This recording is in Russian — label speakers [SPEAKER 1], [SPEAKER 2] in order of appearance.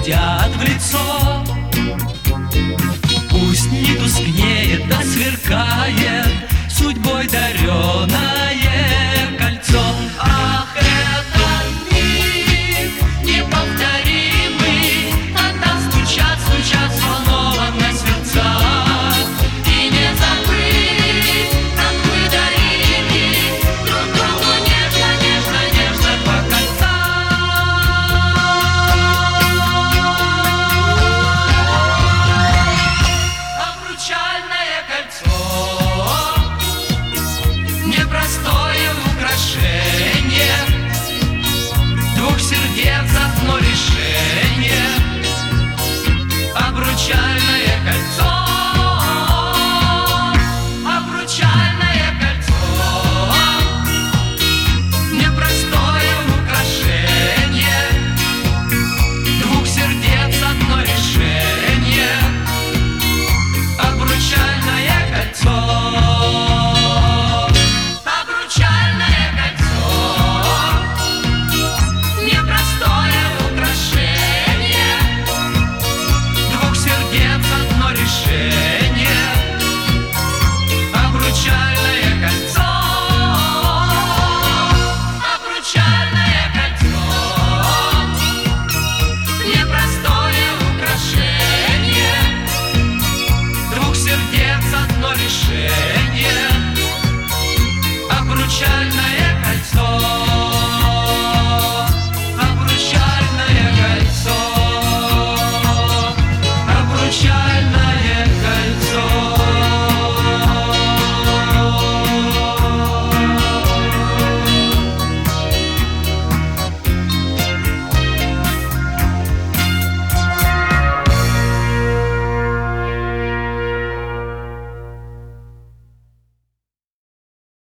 [SPEAKER 1] глядят в лицо. Пусть не тускнеет, да сверкает судьбой дареное кольцо. Ах, этот миг неповторимый, когда стучат, стучат взволнованно сердца. И не забыть, как мы дарили друг другу нежно, нежно, нежно по кольца. Обручальное кольцо, непростое украшение, двух сердец одно решение. Обручальное кольцо, обручальное кольцо, непростое украшение, двух сердец одно решение. Обручальное кольцо, обручальное кольцо, непростое украшение, двух сердец одно решение. Обручальное кольцо, обручальное кольцо, непростое украшение, двух сердец одно решение. Обручальное